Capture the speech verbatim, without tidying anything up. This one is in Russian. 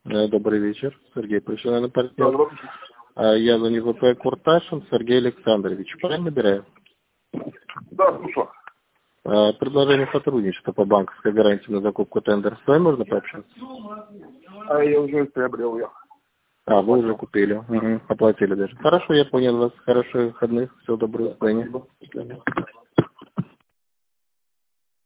Э, Добрый вечер. Сергей Пришинин, партнер. А, Я за него Курташин Сергей Александрович. Правильно набираю? Да, слушаю. А, Предложение сотрудничества по банковской гарантии на закупку тендер. С вами можно пообщаться? А я уже приобрел ее. А, вы уже купили. Угу, оплатили даже. Хорошо, я понял вас. Хороших выходных. Всего доброго. До свидания.